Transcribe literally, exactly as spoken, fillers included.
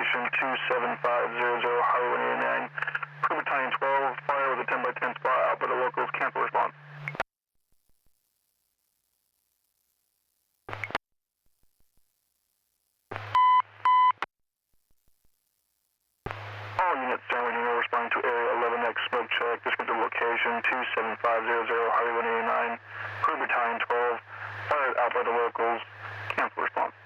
location two seven five zero zero, Highway one eighty-nine. Per Battalion twelve, fire with a ten by ten spot out by the locals, cancel response. All units, San Bernardino, responding to Area eleven X smoke check, descriptive location two seven five zero zero, Highway one eighty-nine. Per Battalion twelve, fired out by the locals, cancel response.